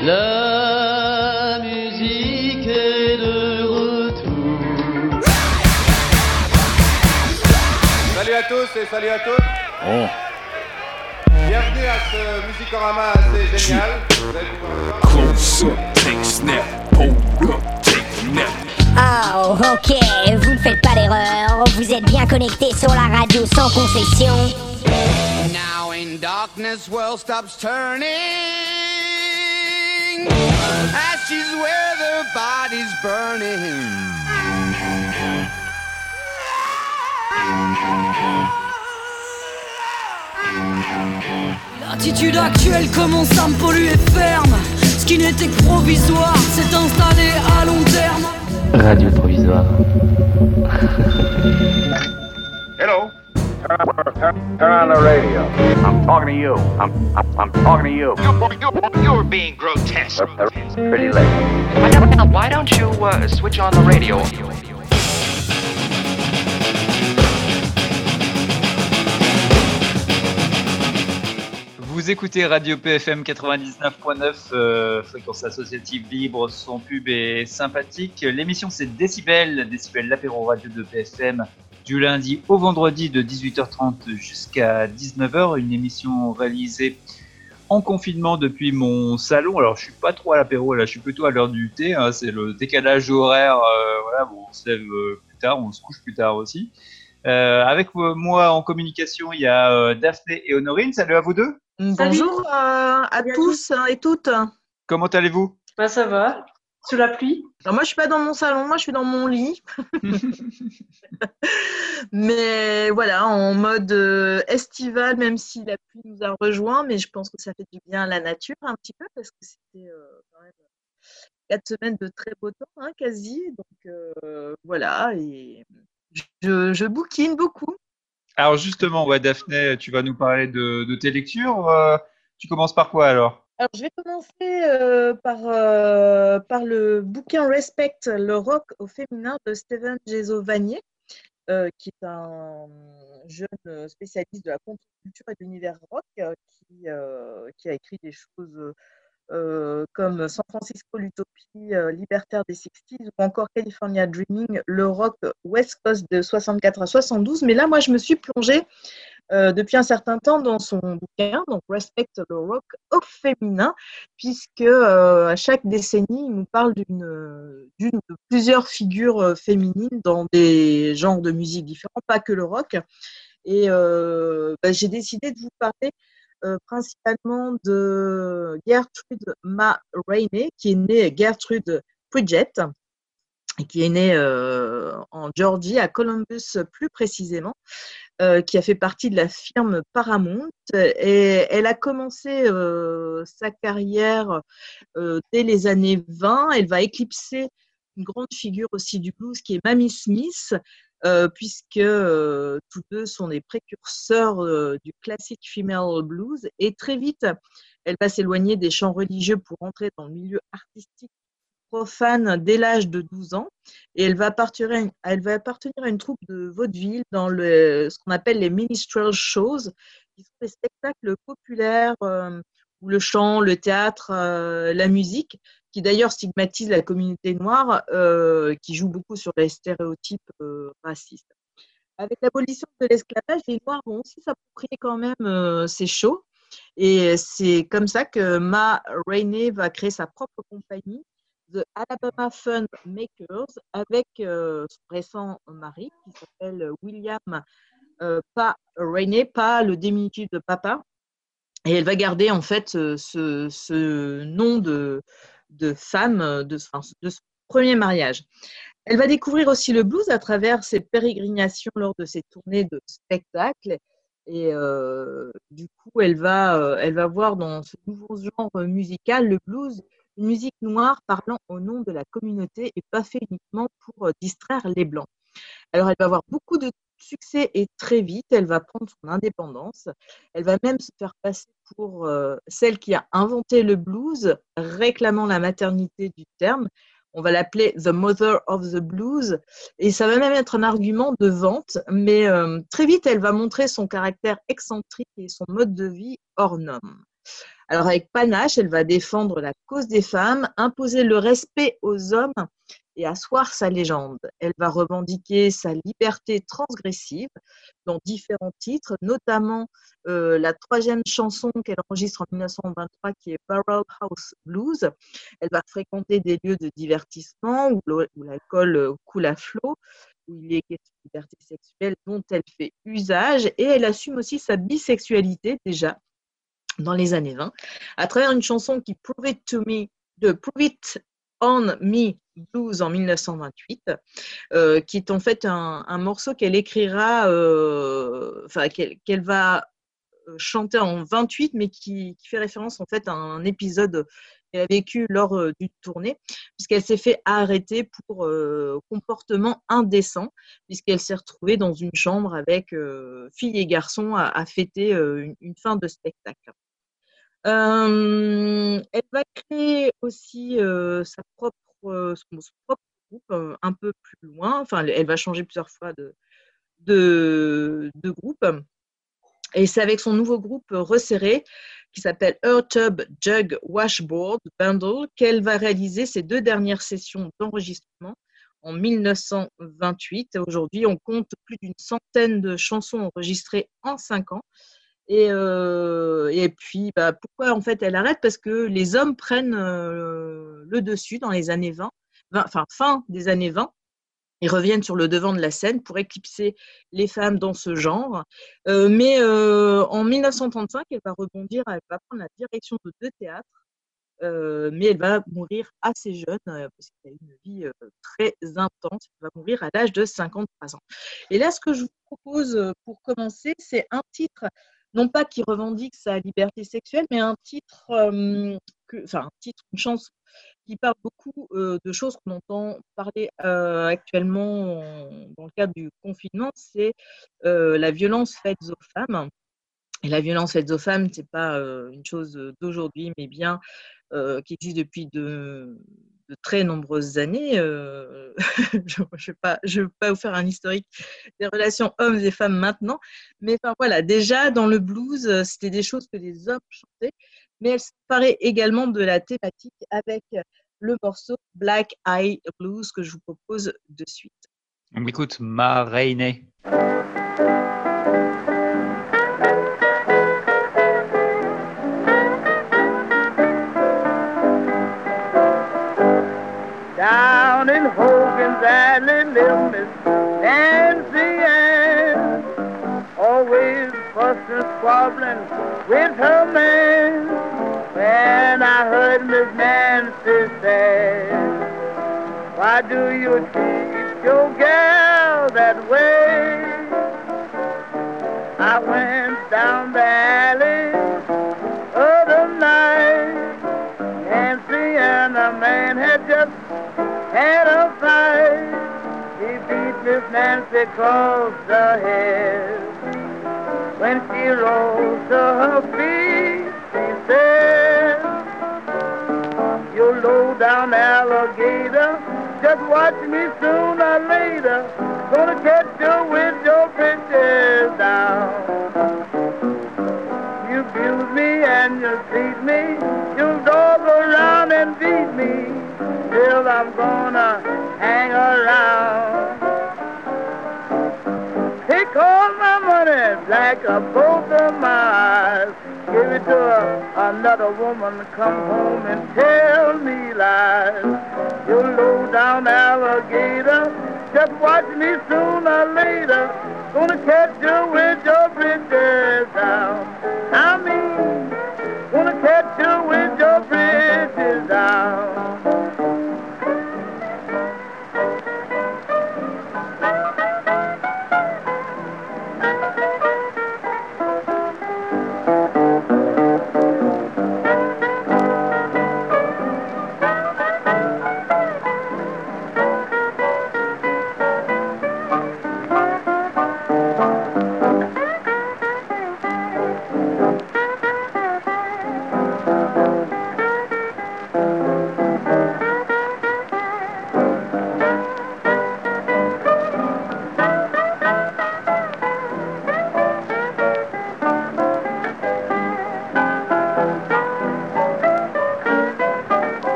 La musique est de retour. Salut à tous et salut à toutes. Oh. Bienvenue à ce musicorama assez génial. Vous allez pouvoir le voir. Close up, take snap, hold up, take a nap. Oh, ok, vous ne faites pas d'erreur. Vous êtes bien connectés sur la radio sans concession. Now in darkness, world stops turning. Ashes where the body's burning. L'attitude actuelle commence à me polluer ferme. Ce qui n'était que provisoire s'est installé à long terme. Radio provisoire. Hello. Turn on the radio. I'm talking to you. I'm talking to you. You're being grotesque. Pretty late. Why don't you switch on the radio? Vous écoutez Radio PFM 99.9, fréquence associative libre, son pub est sympathique. L'émission c'est Décibel, l'apéro radio de PFM, du lundi au vendredi de 18h30 jusqu'à 19h. Une émission réalisée en confinement depuis mon salon. Alors je suis pas trop à l'apéro, là je suis plutôt à l'heure du thé, hein, c'est le décalage horaire, voilà, bon, on se lève plus tard, on se couche plus tard aussi. Avec moi en communication, il y a Daphné et Honorine. Salut à vous deux. Bonjour à tous et toutes. Comment allez-vous? Ça va, sous la pluie. Alors moi, je suis pas dans mon salon, moi je suis dans mon lit. Mais voilà, en mode estival, même si la pluie nous a rejoints, mais je pense que ça fait du bien à la nature un petit peu parce que c'était quand même 4 semaines de très beau temps, hein, quasi. Donc voilà, et je bouquine beaucoup. Alors justement, ouais, Daphné, tu vas nous parler de tes lectures. Tu commences par quoi alors? Alors, je vais commencer par le bouquin Respect, le rock au féminin de Steven Jezovanier, qui est un jeune spécialiste de la contre-culture et de l'univers rock, qui a écrit des choses comme San Francisco, l'utopie libertaire des 60s ou encore California Dreaming, le rock West Coast de 64 à 72. Mais là, moi, je me suis plongée depuis un certain temps dans son bouquin, donc Respect le rock au féminin, puisque à chaque décennie, il nous parle d'une ou de plusieurs figures féminines dans des genres de musique différents, pas que le rock. Et j'ai décidé de vous parler principalement de Gertrude Ma Rainey, qui est née Gertrude Pridgett, et qui est née en Georgie, à Columbus plus précisément, qui a fait partie de la firme Paramount. Et elle a commencé sa carrière dès les années 20. Elle va éclipser une grande figure aussi du blues qui est Mamie Smith, puisque tous deux sont des précurseurs du classique female blues. Et très vite, elle va s'éloigner des chants religieux pour entrer dans le milieu artistique profane dès l'âge de 12 ans. Et elle va appartenir à une troupe de vaudeville dans ce qu'on appelle les minstrel shows, qui sont des spectacles populaires où le chant, le théâtre, la musique, qui d'ailleurs stigmatise la communauté noire, qui joue beaucoup sur les stéréotypes racistes. Avec l'abolition de l'esclavage, les Noirs vont aussi s'approprier quand même ces shows. Et c'est comme ça que Ma Rainey va créer sa propre compagnie, The Alabama Fun Makers, avec son récent mari, qui s'appelle William Pa Rainey, pas le diminutif de papa. Et elle va garder en fait ce nom de femme de son premier mariage. Elle va découvrir aussi le blues à travers ses pérégrinations lors de ses tournées de spectacles. Et du coup, elle va voir dans ce nouveau genre musical, le blues, une musique noire parlant au nom de la communauté et pas fait uniquement pour distraire les Blancs. Alors, elle va avoir beaucoup de succès et très vite, elle va prendre son indépendance. Elle va même se faire passer pour celle qui a inventé le blues, réclamant la maternité du terme. On va l'appeler The Mother of the Blues. Et ça va même être un argument de vente. Mais très vite, elle va montrer son caractère excentrique et son mode de vie hors norme. Alors avec panache, elle va défendre la cause des femmes, imposer le respect aux hommes et asseoir sa légende. Elle va revendiquer sa liberté transgressive dans différents titres, notamment la 3e chanson qu'elle enregistre en 1923 qui est Barrel House Blues. Elle va fréquenter des lieux de divertissement où l'alcool coule à flot, où il est question de liberté sexuelle dont elle fait usage, et elle assume aussi sa bisexualité déjà dans les années 20, à travers une chanson qui Prove It on Me Blues en 1928, qui est en fait un morceau qu'elle écrira, qu'elle va chanter en 28, mais qui fait référence en fait à un épisode qu'elle a vécu lors d'une tournée, puisqu'elle s'est fait arrêter pour comportement indécent, puisqu'elle s'est retrouvée dans une chambre avec filles et garçons à fêter une fin de spectacle. Elle va créer aussi son propre groupe un peu plus loin. Enfin, elle va changer plusieurs fois de groupe. Et c'est avec son nouveau groupe resserré qui s'appelle Her Tub Jug Washboard Bundle qu'elle va réaliser ses 2 dernières sessions d'enregistrement en 1928. Aujourd'hui, on compte plus d'une centaine de chansons enregistrées en 5 ans. Et puis, pourquoi en fait elle arrête? Parce que les hommes prennent le dessus dans les années 20, fin des années 20. Ils reviennent sur le devant de la scène pour éclipser les femmes dans ce genre. Mais en 1935, elle va rebondir, elle va prendre la direction de 2 théâtres, mais elle va mourir assez jeune, parce qu'elle a une vie très intense. Elle va mourir à l'âge de 53 ans. Et là, ce que je vous propose pour commencer, c'est un titre, non pas qui revendique sa liberté sexuelle, mais un titre, une chanson qui parle beaucoup de choses qu'on entend parler actuellement dans le cadre du confinement, c'est la violence faite aux femmes. Et la violence faite aux femmes, ce n'est pas une chose d'aujourd'hui, mais bien qui existe depuis de très nombreuses années. Je ne vais pas vous faire un historique des relations hommes et femmes maintenant, mais voilà, déjà dans le blues, c'était des choses que les hommes chantaient, mais elle s'emparait également de la thématique avec le morceau Black Eye Blues que je vous propose de suite. On écoute Ma Rainey. Down in Hogan's Alley lived Miss Nancy Ann, always fussing, squabbling with her man. When I heard Miss Nancy say, why do you treat your girl that way? I went down the alley other night. Nancy and a man had just had a fight. He beat Miss Nancy across the head. When she rose to her feet, she said, you low-down alligator, just watch me sooner or later. Gonna catch you with your britches down. You abuse me and you treat me, you dog around and beat me, till I'm gonna hang around. Take all my money, black a both of my eyes. Give it to another woman, come home and tell me lies. You low-down alligator, just watch me sooner or later. Gonna catch you with your britches down. I mean, gonna catch you with your britches down.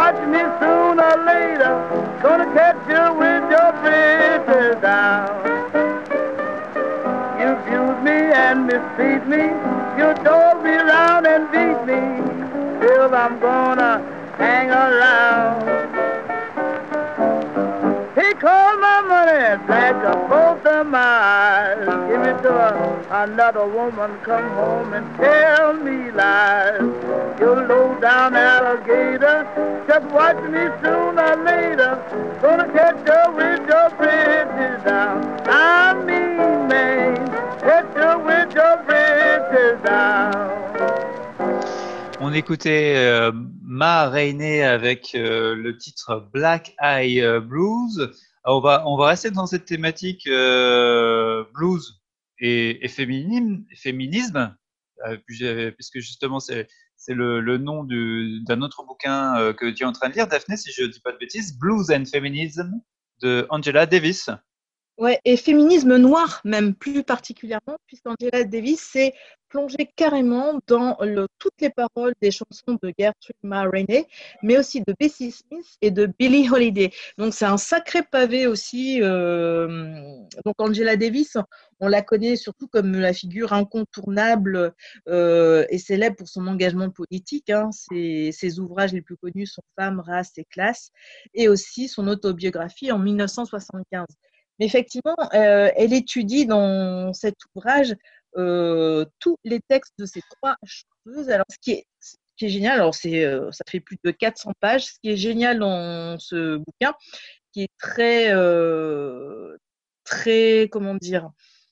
watch me sooner or later. Gonna catch you with your britches down. You abuse me and mistreat me. You dog me round and beat me. Still I'm gonna hang around. He called my money black of both of my eyes. Give it to another woman, come home and tell me lies. You low down alligator, just watch me sooner or later. Gonna catch you with your britches down. I mean, man, catch you with your britches down. On écoutait Ma Rainey avec le titre Black Eye Blues. Alors, on va rester dans cette thématique blues et féminisme, puisque justement c'est le nom d'un autre bouquin que tu es en train de lire, Daphné, si je ne dis pas de bêtises, Blues and Feminism de Angela Davis. Ouais, et féminisme noir, même plus particulièrement, puisqu'Angela Davis s'est plongée carrément dans toutes les paroles des chansons de Gertrude Ma Rainey, mais aussi de Bessie Smith et de Billie Holiday. Donc c'est un sacré pavé aussi. Donc Angela Davis, on la connaît surtout comme la figure incontournable et célèbre pour son engagement politique. Hein. Ses ouvrages les plus connus sont Femmes, race et classe, et aussi son autobiographie en 1975. Mais effectivement, elle étudie dans cet ouvrage tous les textes de ces trois chanteuses. Alors, ce qui est génial, alors ça fait plus de 400 pages. Ce qui est génial dans ce bouquin, qui est très, comment dire,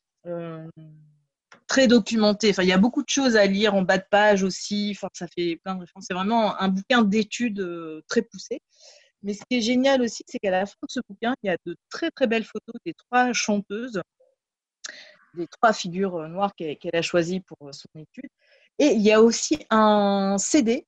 très documenté. Enfin, il y a beaucoup de choses à lire en bas de page aussi. Enfin, ça fait plein de références. C'est vraiment un bouquin d'études très poussé. Mais ce qui est génial aussi, c'est qu'à la fin de ce bouquin, il y a de très très belles photos des trois chanteuses, des trois figures noires qu'elle a choisies pour son étude. Et il y a aussi un CD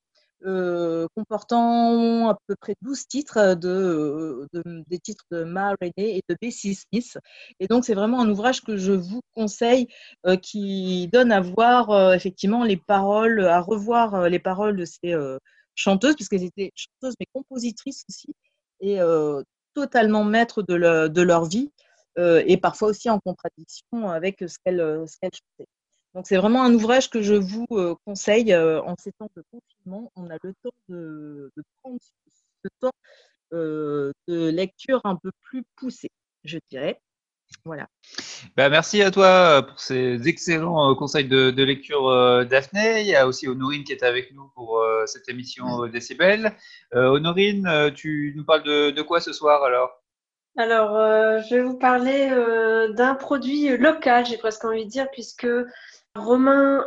comportant à peu près 12 titres des titres de Ma Rainey et de Bessie Smith. Et donc, c'est vraiment un ouvrage que je vous conseille qui donne à voir effectivement les paroles, à revoir les paroles de ces chanteuses, puisqu'elles étaient chanteuses mais compositrices aussi, et totalement maîtres de leur vie, et parfois aussi en contradiction avec ce qu'elles chantaient. Donc c'est vraiment un ouvrage que je vous conseille en ces temps de confinement. On a le temps de prendre ce temps de lecture un peu plus poussé, je dirais. Voilà. Bah, merci à toi pour ces excellents conseils de lecture, Daphné. Il y a aussi Honorine qui est avec nous pour cette émission Décibel. Honorine, tu nous parles de quoi ce soir alors ? Alors, je vais vous parler d'un produit local, j'ai presque envie de dire, puisque Romain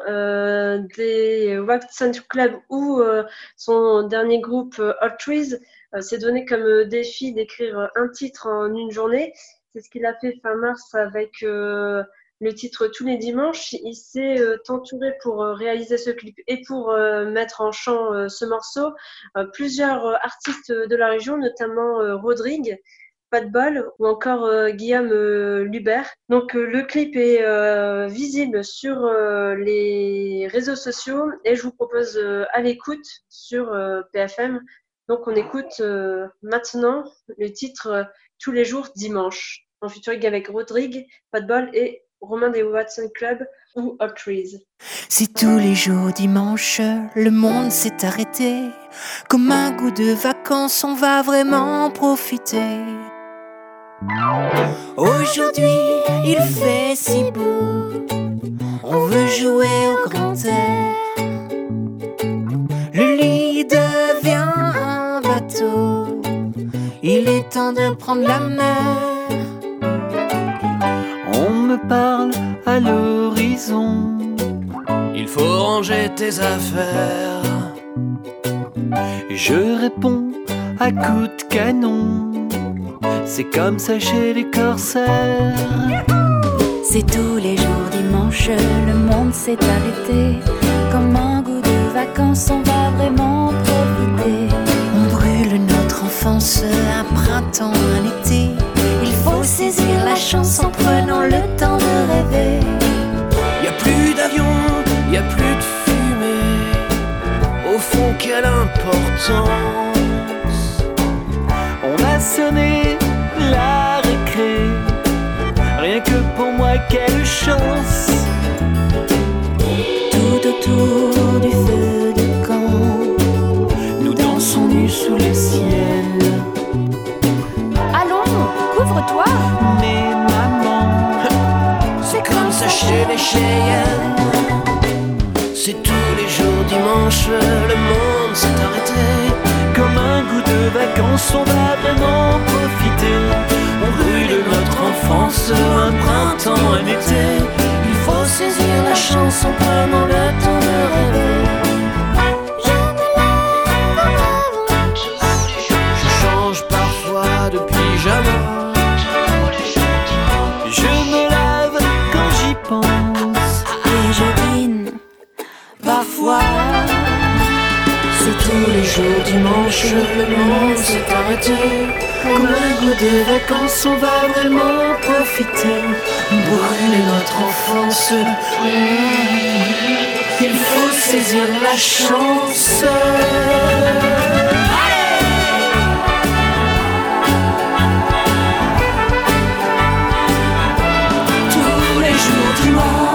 des Watson Club ou son dernier groupe Hot Trees s'est donné comme défi d'écrire un titre en une journée. C'est ce qu'il a fait fin mars avec le titre Tous les dimanches. Il s'est entouré pour réaliser ce clip et pour mettre en chant ce morceau plusieurs artistes de la région, notamment Rodrigue, Pas de bol ou encore Guillaume Lubert. Donc le clip est visible sur les réseaux sociaux et je vous propose à l'écoute sur PFM. Donc on écoute maintenant le titre Tous les jours dimanche, en featuring avec Rodrigue, Pas de bol et Romain des Watson Club ou Hot Trees. Si tous les jours dimanche, le monde s'est arrêté, comme un goût de vacances, on va vraiment profiter. Aujourd'hui, il fait si beau, on veut jouer au grand air. Le lit devient un bateau, il est temps de prendre la mer. On me parle à l'horizon, il faut ranger tes affaires. Je réponds à coups de canon, c'est comme ça chez les corsaires. C'est tous les jours dimanche, le monde s'est arrêté, comme un goût de vacances, on va vraiment profiter. On brûle notre enfance, un printemps, un été. Il faut saisir la chance en prenant le temps de rêver. Y'a plus d'avions, y'a plus de fumée, au fond quelle importance. Ouvre-toi. Mais maman, c'est comme ça chez les Cheyennes. C'est tous les jours dimanche, le monde s'est arrêté. Comme un goût de vacances, on va vraiment profiter. On brûle notre enfance, un printemps, un été. Il faut saisir la chance en prenant le temps de rêver. Je change parfois de pyjama. Je me lave quand j'y pense. Et je dîne parfois. C'est tous les jours dimanche, le monde s'est arrêté. Comme un goût de vacances, on va vraiment profiter. Brûler notre enfance, il faut saisir la chance. Tous les jours dimanche.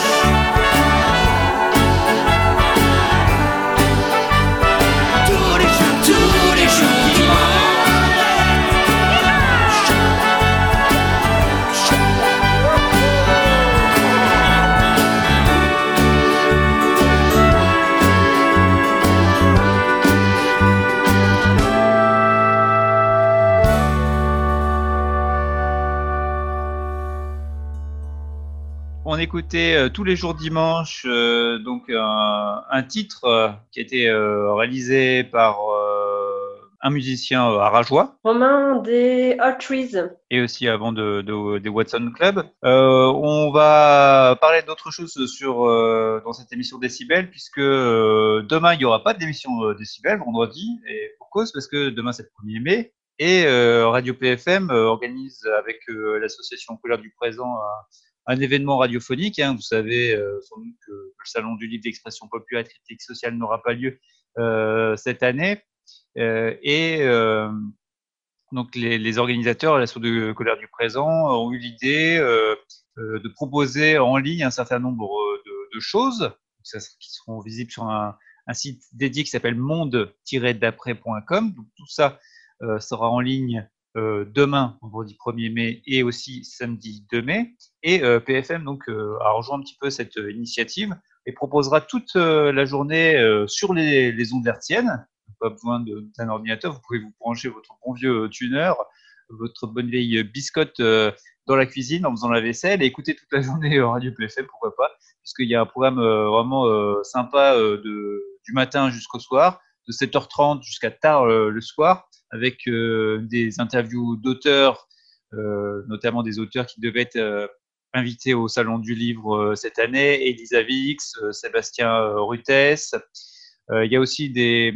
On écoutait tous les jours dimanche donc un titre qui a été réalisé par un musicien arageois. Romain des Hot Trees. Et aussi avant des Watson Club. On va parler d'autre chose dans cette émission Décibel, puisque demain il n'y aura pas d'émission Décibel, vendredi, et pour cause, parce que demain c'est le 1er mai, et Radio PFM organise avec l'association Couleur du Présent un événement radiophonique. Vous savez sans doute que le Salon du Livre d'Expression Populaire et Critique Sociale n'aura pas lieu cette année. Donc les organisateurs à l'assaut de Couleur du Présent ont eu l'idée de proposer en ligne un certain nombre de choses qui seront visibles sur un site dédié qui s'appelle monde-d'après.com. Donc tout ça sera en ligne demain, vendredi 1er mai, et aussi samedi 2 mai. Et PFM donc a rejoint un petit peu cette initiative et proposera toute la journée sur les ondes hertziennes. Pas besoin d'un ordinateur, vous pouvez vous brancher votre bon vieux tuner, votre bonne vieille biscotte dans la cuisine en faisant la vaisselle et écouter toute la journée Radio PFM, pourquoi pas, puisqu'il y a un programme vraiment sympa du matin jusqu'au soir, de 7h30 jusqu'à tard le soir, avec des interviews d'auteurs, notamment des auteurs qui devaient être invités au Salon du Livre cette année, Elisa Vix, Sébastien Rutès. Il y a aussi il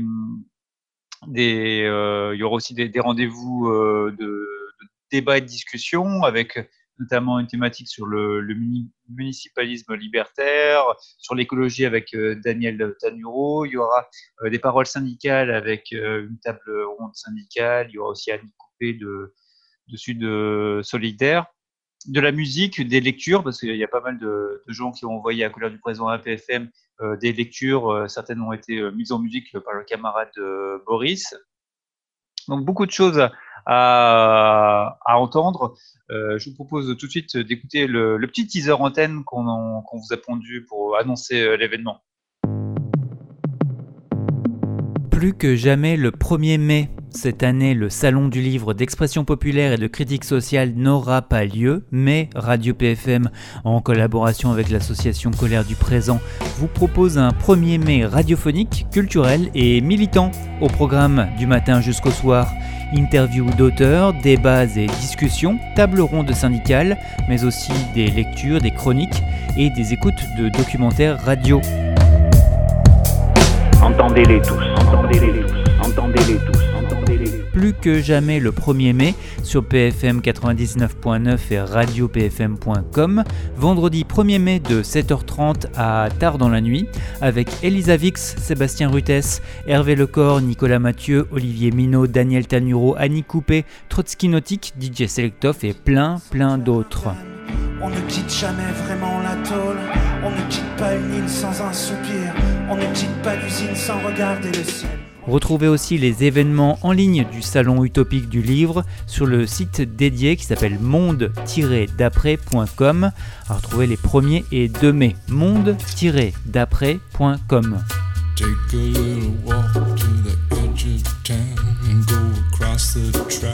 y aura aussi des rendez-vous de débat et de discussion, avec notamment une thématique sur le municipalisme libertaire, sur l'écologie avec Daniel Tanuro. Il y aura des paroles syndicales avec une table ronde syndicale. Il y aura aussi Annie Coupé de Sud Solidaire. De la musique, des lectures, parce qu'il y a pas mal de gens qui ont envoyé à Couleur du Présent à PFM des lectures. Certaines ont été mises en musique par le camarade Boris. Donc beaucoup de choses à entendre. Je vous propose tout de suite d'écouter le petit teaser antenne qu'on vous a pondu pour annoncer l'événement. Plus que jamais le 1er mai. Cette année, le Salon du Livre d'Expression Populaire et de Critique Sociale n'aura pas lieu, mais Radio PFM, en collaboration avec l'association Colère du Présent, vous propose un 1er mai radiophonique, culturel et militant. Au programme du matin jusqu'au soir, interviews d'auteurs, débats et discussions, tables rondes syndicales, mais aussi des lectures, des chroniques et des écoutes de documentaires radio. Entendez-les tous, entendez-les tous, entendez-les tous. Plus que jamais le 1er mai sur PFM 99.9 et radiopfm.com, vendredi 1er mai de 7h30 à tard dans la nuit, avec Elisa Vix, Sébastien Rutès, Hervé Lecor, Nicolas Mathieu, Olivier Minot, Daniel Tanuro, Annie Coupé, Trotsky Nautique, DJ Selectov et plein d'autres. On ne quitte jamais vraiment la tôle, on ne quitte pas une île sans un soupir, on ne quitte pas l'usine sans regarder le ciel. Retrouvez aussi les événements en ligne du Salon Utopique du Livre sur le site dédié qui s'appelle monde-d'après.com. À retrouver les 1er et 2 mai, monde-d'après.com. Take a little walk to the edge of town and go across the track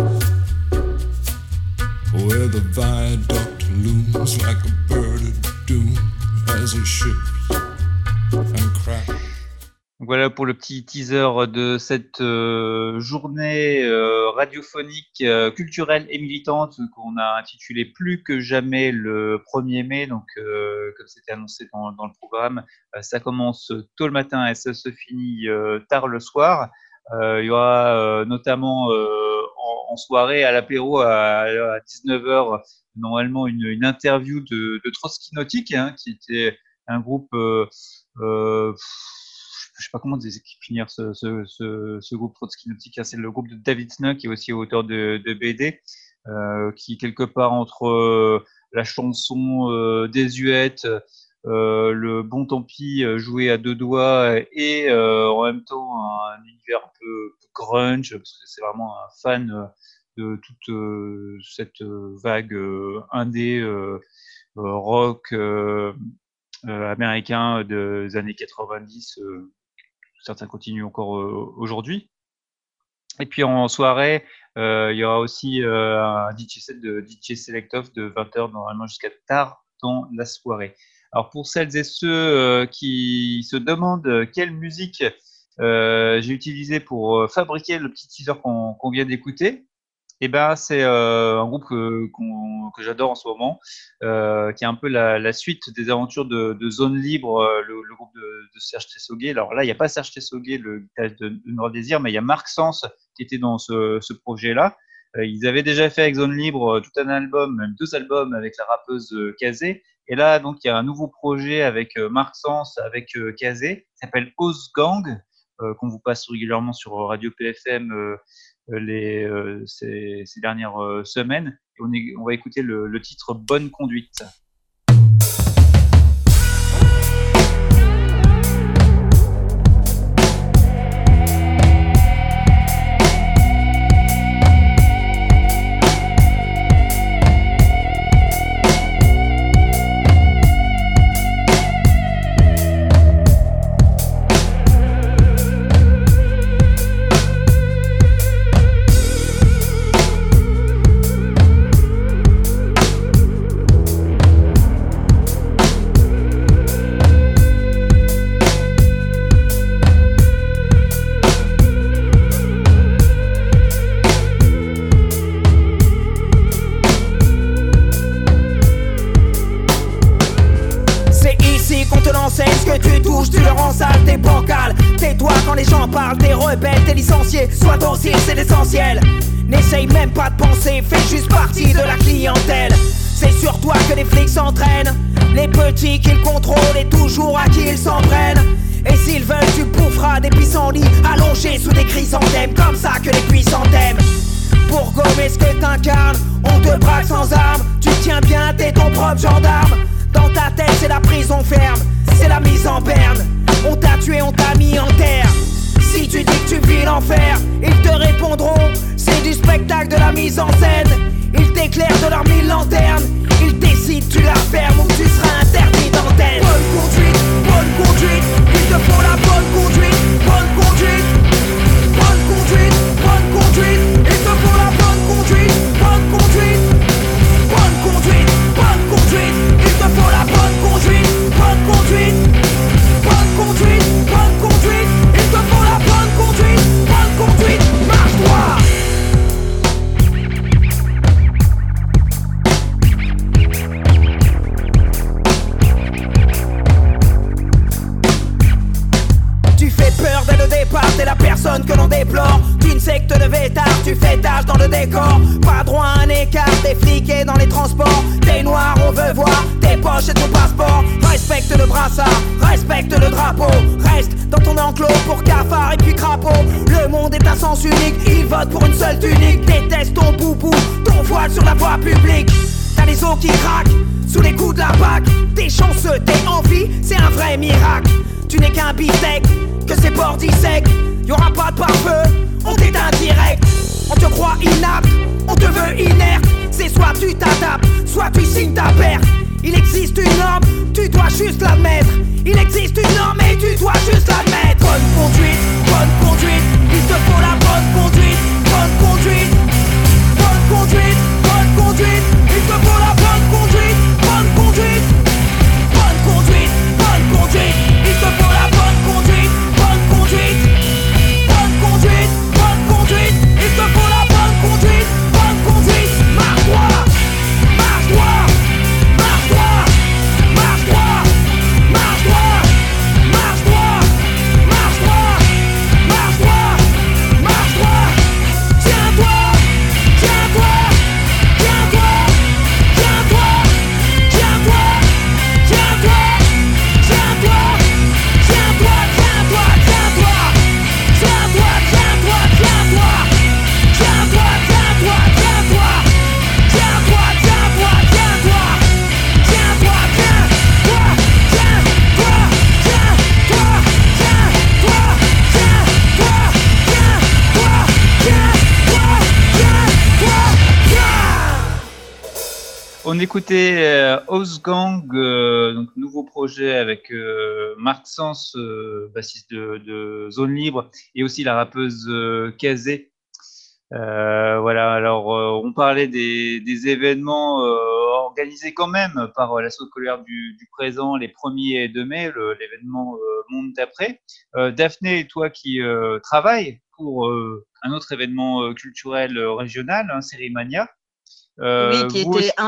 where the viaduct looms like a bird of doom as it shifts and cracks. Voilà pour le petit teaser de cette journée radiophonique, culturelle et militante qu'on a intitulée Plus que jamais le 1er mai. Donc, comme c'était annoncé dans le programme, ça commence tôt le matin et ça se finit tard le soir. Il y aura notamment en soirée à l'apéro à 19h normalement une interview de Trotsky Nautique, qui était un groupe... je sais pas comment définir ce groupe Trotsky Nautique. C'est le groupe de David Snow, qui est aussi auteur de BD, qui quelque part entre la chanson désuète, le bon tant pis joué à 2 doigts et en même temps un univers un peu grunge, parce que c'est vraiment un fan de toute cette vague indé rock américain des années 90. Certains continuent encore aujourd'hui. Et puis en soirée, il y aura aussi un DJ set de DJ Select Off de 20h normalement jusqu'à tard dans la soirée. Alors pour celles et ceux qui se demandent quelle musique j'ai utilisé pour fabriquer le petit teaser qu'on vient d'écouter, eh ben c'est un groupe que j'adore en ce moment, qui est un peu la suite des aventures de Zone Libre, le groupe de Serge Tessoguet. Alors là, il n'y a pas Serge Tessoguet, le guitariste de Noir Désir, mais il y a Marc Sens qui était dans ce projet-là. Ils avaient déjà fait avec Zone Libre tout un album, même 2 albums avec la rappeuse Kazé. Et là, donc, il y a un nouveau projet avec Marc Sens, avec Kazé, qui s'appelle Oz Gang, qu'on vous passe régulièrement sur Radio PFM ces dernières semaines. Et on va écouter le titre Bonne Conduite. Sois docile, c'est l'essentiel. N'essaye même pas de penser, fais juste partie de la clientèle. C'est sur toi que les flics s'entraînent, les petits qu'ils contrôlent et toujours à qui ils s'en prennent. Et s'ils veulent, tu boufferas des pissenlits allongés sous des chrysanthèmes, comme ça que les puissants t'aiment. Pour gommer ce que t'incarnes, on te braque sans armes. Tu tiens bien, t'es ton propre gendarme. Dans ta tête, c'est la prison ferme, c'est la mise en berne. On t'a tué, on t'a mis en terre. Si tu dis que tu vis l'enfer, ils te répondront, c'est du spectacle, de la mise en scène. Ils t'éclairent de leurs 1000 lanternes. Ils décident, tu la fermes ou tu seras interdit d'antenne. Bonne conduite, il te faut la bonne conduite. Bonne conduite, bonne conduite, bonne conduite. Il te faut la bonne conduite, bonne conduite. Bonne conduite, bonne conduite. Il te faut la bonne conduite, bonne conduite. Bonne conduite, bonne conduite. Il te faut la bonne conduite, bonne conduite. Marche droit. Tu fais peur dès le départ, t'es la personne que l'on déplore. D'une secte de vétards, tu fais tâche dans le décor. Pas droit à un écart, t'es fliqué dans les transports. T'es noir, on veut voir tes poches et ton passeport. Respecte le brassard, respecte le drapeau. Reste dans ton enclos pour cafard et puis crapaud. Le monde est un sens unique, il vote pour une seule tunique. Déteste ton boubou, ton voile sur la voie publique. T'as les os qui craquent sous les coups de la PAC. T'es chanceux, t'es en vie, c'est un vrai miracle. Tu n'es qu'un bistec, que c'est bordis sec. y'aura pas de pare-feu, on t'éteint direct. On te croit inapte, on te veut inerte. C'est soit tu t'adaptes, soit tu signes ta perte. Il existe une norme, tu dois juste l'admettre. Il existe une norme et tu dois juste l'admettre. Bonne conduite, il te faut la bonne conduite. Bonne conduite, il te faut la bonne conduite. Bonne conduite, il te faut la bonne conduite. Bonne conduite, il te faut la bonne conduite. Bonne conduite, marche droit, marche droit, marche droit, marche droit, marche droit, marche droit, marche droit, marche droit, marche droit. Tiens-toi, tiens-toi, tiens-toi, tiens-toi, tiens-toi, tiens-toi, tiens-toi, tiens-toi, tiens-toi, tiens-toi, tiens-toi, tiens-toi, tiens-toi, tiens-toi, tiens-toi, tiens-toi, tiens-toi, tiens-toi, tiens-toi, tiens-toi, On écoutait House-Gang, donc nouveau projet avec Marc Sens, bassiste de Zone Libre, et aussi la rappeuse Kazé. Voilà, alors on parlait des événements organisés quand même par l'Assaut scolaire du présent, les 1er et 2 mai, l'événement Monde d'après. Daphné, toi qui travailles pour un autre événement culturel régional, Sérimania. Oui, qui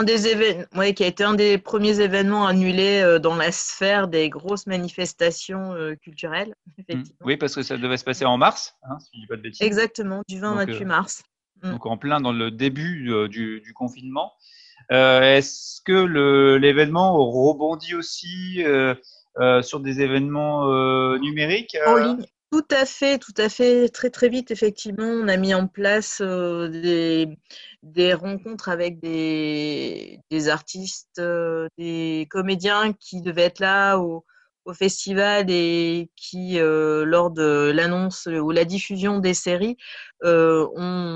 a été un des premiers événements annulés dans la sphère des grosses manifestations culturelles. Oui, parce que ça devait se passer en mars, si je ne dis pas de bêtises. Exactement, du 20 au 28 mars. Donc en plein dans le début du confinement. Est-ce que l'événement rebondit aussi sur des événements numériques en ligne? Tout à fait, très très vite, effectivement, on a mis en place des rencontres avec des artistes, des comédiens qui devaient être là au festival et qui, lors de l'annonce ou la diffusion des séries, se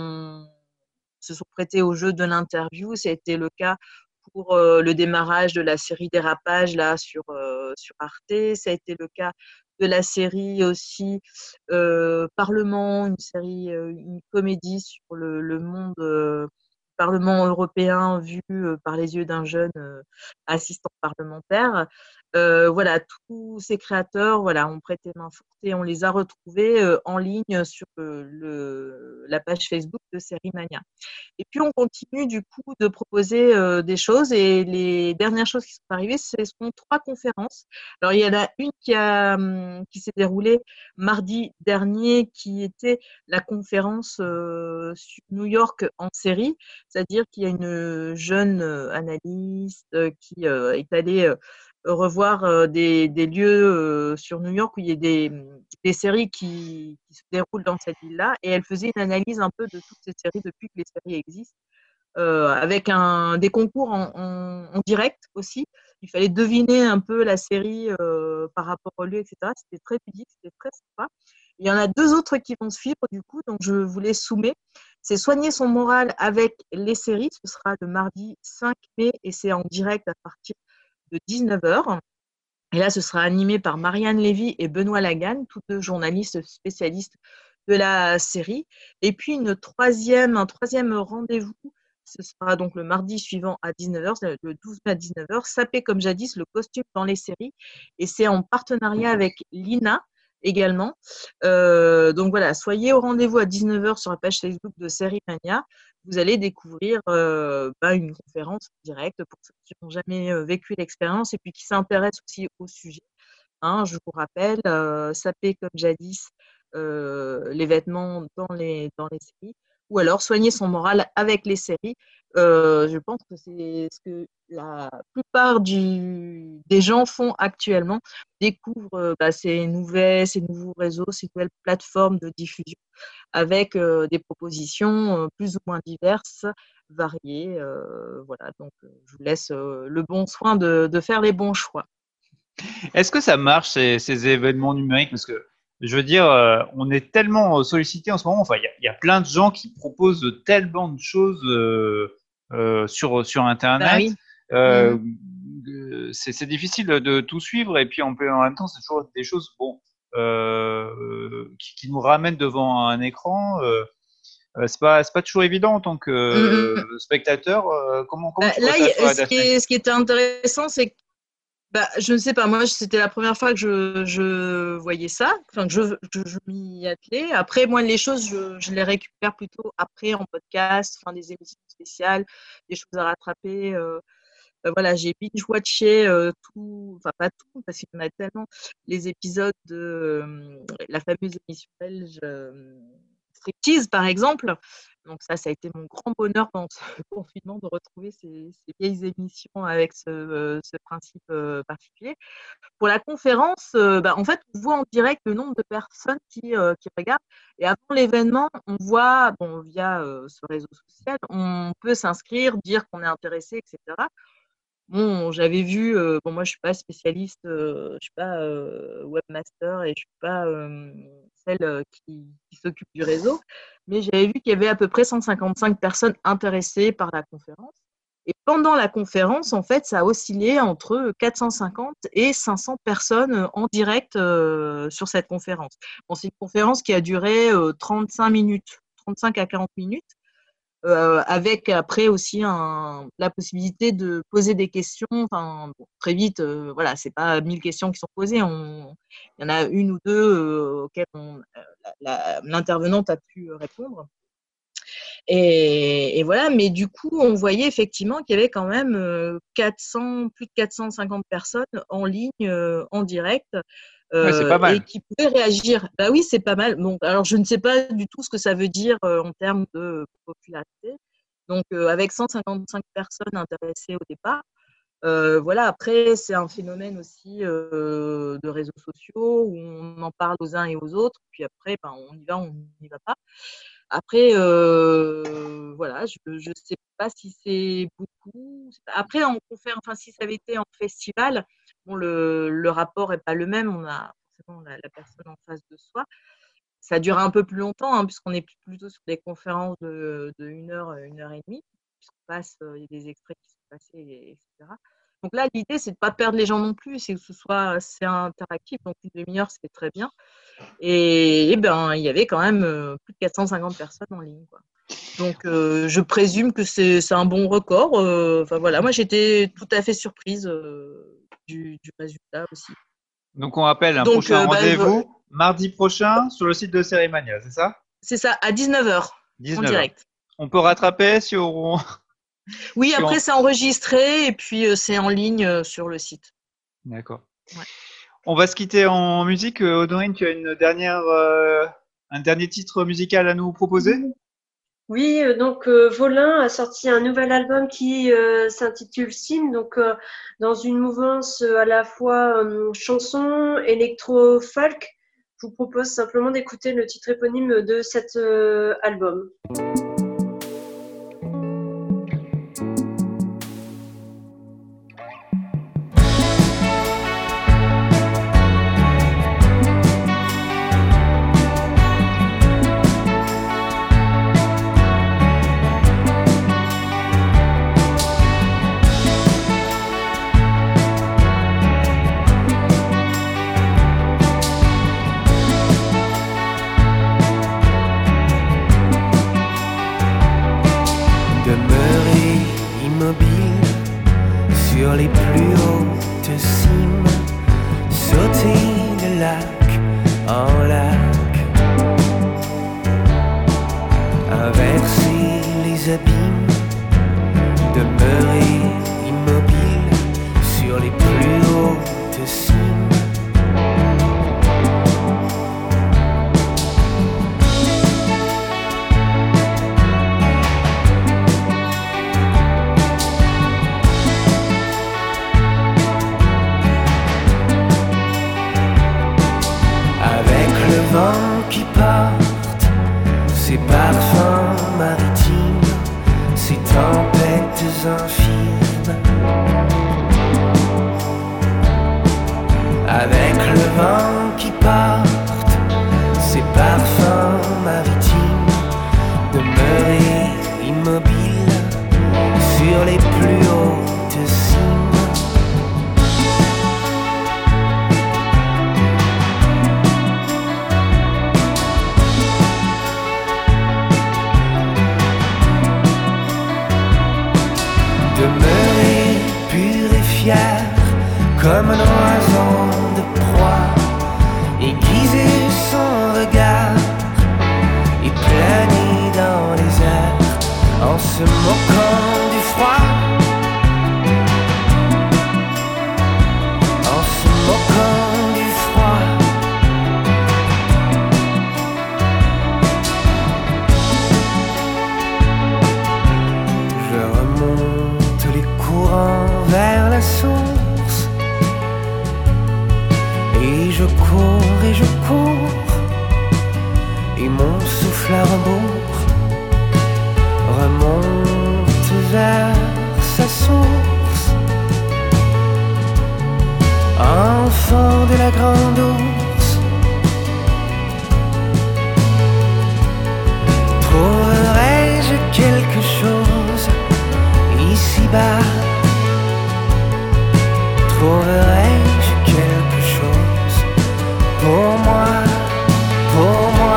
sont prêtés au jeu de l'interview. Ça a été le cas pour le démarrage de la série Dérapage là sur Arte. Ça a été le cas de la série aussi Parlement, une comédie sur le monde Parlement européen vu par les yeux d'un jeune assistant parlementaire. Voilà, tous ces créateurs ont prêté main forte et on les a retrouvés en ligne sur la page Facebook de Sérimania. Et puis on continue du coup de proposer des choses, et les dernières choses qui sont arrivées, ce sont 3 conférences. Alors il y en a une qui s'est déroulée mardi dernier, qui était la conférence sur New York en série, c'est-à-dire qu'il y a une jeune analyste qui est allée revoir des lieux sur New York où il y a des séries qui se déroulent dans cette ville-là, et elle faisait une analyse un peu de toutes ces séries depuis que les séries existent, avec des concours en direct aussi. Il fallait deviner un peu la série par rapport au lieu, etc. C'était très ludique, c'était très sympa. Il y en a 2 autres qui vont suivre du coup, donc je vous les soumets. C'est Soigner son moral avec les séries, ce sera le mardi 5 mai et c'est en direct à partir de 19h. Et là, ce sera animé par Marianne Lévy et Benoît Lagan, tous 2 journalistes spécialistes de la série. Et puis un troisième rendez-vous, ce sera donc le mardi suivant à 19h, le 12 mai à 19h, Sapé comme jadis, le costume dans les séries. Et c'est en partenariat avec l'INA également. Donc voilà, soyez au rendez-vous à 19h sur la page Facebook de Sérimania. Vous allez découvrir une conférence directe pour ceux qui n'ont jamais vécu l'expérience et puis qui s'intéressent aussi au sujet. Je vous rappelle, Sapé comme jadis, les vêtements dans les séries, ou alors Soigner son moral avec les séries. Je pense que c'est ce que la plupart des gens font actuellement, découvrent ces nouveaux réseaux, ces nouvelles plateformes de diffusion avec des propositions plus ou moins diverses, variées. Voilà, donc je vous laisse le bon soin de faire les bons choix. Est-ce que ça marche ces événements numériques? Parce que Je veux dire, on est tellement sollicité en ce moment. Enfin, il y a plein de gens qui proposent tellement de choses sur Internet. Bah oui. C'est difficile de tout suivre. Et puis en même temps, c'est toujours des choses qui nous ramènent devant un écran. C'est pas toujours évident en tant que spectateur. Comment tu vois ça, toi, Daphné ? Ce qui était intéressant, c'est que je ne sais pas, moi c'était la première fois que je voyais ça, enfin que je m'y attelais. Après, moi les choses, je les récupère plutôt après en podcast, enfin des émissions spéciales, des choses à rattraper. Voilà, j'ai binge-watché tout, enfin pas tout, parce qu'il y en a tellement, les épisodes de la fameuse émission belge Striptease, par exemple. Donc ça a été mon grand bonheur pendant ce confinement de retrouver ces vieilles émissions avec ce principe particulier. Pour la conférence, en fait, on voit en direct le nombre de personnes qui regardent. Et avant l'événement, on voit, via ce réseau social, on peut s'inscrire, dire qu'on est intéressé, etc. Bon, j'avais vu, moi je suis pas spécialiste, je suis pas webmaster et je suis pas celle qui s'occupe du réseau, mais j'avais vu qu'il y avait à peu près 155 personnes intéressées par la conférence. Et pendant la conférence, en fait, ça a oscillé entre 450 et 500 personnes en direct sur cette conférence. Bon, c'est une conférence qui a duré 35 minutes, 35 à 40 minutes. Avec après aussi la possibilité de poser des questions. Très vite, voilà, c'est pas 1000 questions qui sont posées. Il y en a une ou deux auxquelles l'intervenante a pu répondre. Et voilà, mais du coup, on voyait effectivement qu'il y avait quand même plus de 450 personnes en ligne, en direct. C'est pas mal. Et qui pouvaient réagir. Bah oui, c'est pas mal. Donc, alors, je ne sais pas du tout ce que ça veut dire en termes de popularité. Donc, avec 155 personnes intéressées au départ, voilà. Après, c'est un phénomène aussi de réseaux sociaux où on en parle aux uns et aux autres. Puis après, on y va, on n'y va pas. Après, voilà, je ne sais pas si c'est beaucoup. Après, si ça avait été en festival, le rapport n'est pas le même. On a forcément la personne en face de soi. Ça dure un peu plus longtemps, puisqu'on est plutôt sur des conférences de 1 heure, 1 heure et demie, puisqu'on passe, il y a des extraits qui sont passés, etc. Donc là, l'idée, c'est de ne pas perdre les gens non plus, c'est que c'est interactif, donc 1 demi-heure, c'est très bien. Et il y avait quand même plus de 450 personnes en ligne, quoi. Donc, je présume que c'est un bon record. Voilà, moi, j'étais tout à fait surprise du résultat aussi. Donc, on rappelle un prochain rendez-vous mardi prochain sur le site de Cérémania, c'est ça ? C'est ça, à 19h, en direct. On peut rattraper si on... Oui, après, c'est enregistré et puis c'est en ligne sur le site. D'accord. Ouais. On va se quitter en musique. Audrine, tu as un dernier titre musical à nous proposer ? Oui, donc Volin a sorti un nouvel album qui s'intitule Sim, donc dans une mouvance à la fois chanson, électro-folk. Je vous propose simplement d'écouter le titre éponyme de cet album. Sur les plus hautes cimes, sauter de lac en lac, inverser les abîmes, demeurer immobile sur les plus hautes cimes. Vent qui porte ses parfums maritimes, ses tempêtes infirmes. Avec le vent qui porte Demeurer pur et fier comme un oiseau de proie, aiguiser son regard et planer dans les airs en se moquant du froid, en se moquant du froid. Je remonte les courants vers la source et je cours et je cours et mon souffle à rebours remonte vers sa source. Enfant de la grande ours, trouverai-je quelque chose ici-bas? Trouverai-je quelque chose pour moi, pour moi?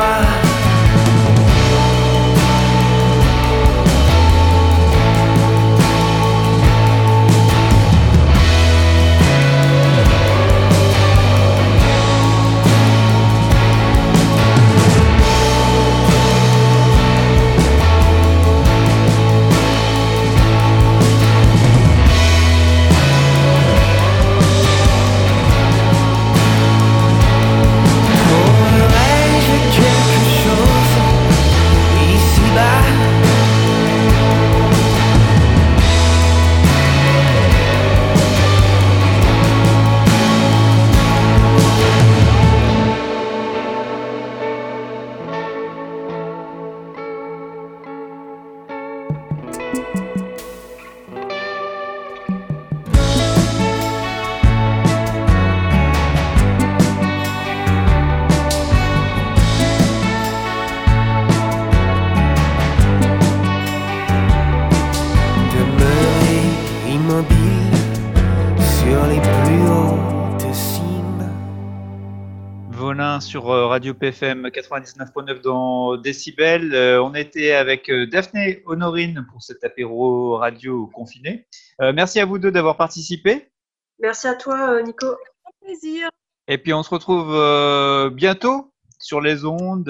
Sur Radio PFM 99.9 dans Décibel. On était avec Daphné Honorine pour cet apéro radio confiné. Merci à vous deux d'avoir participé. Merci à toi, Nico. Un plaisir. Et puis on se retrouve bientôt sur les ondes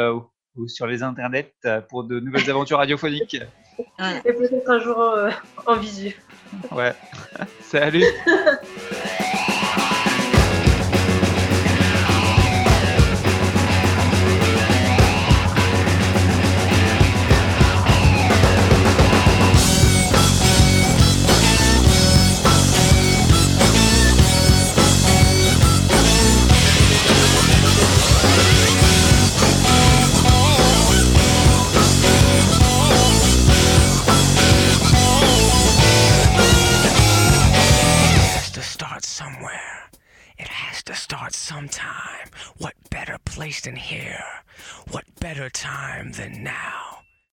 ou sur les internets pour de nouvelles aventures radiophoniques. Et peut-être un jour en visu. Ouais. Salut. Sometime. What better place than here? What better time than now?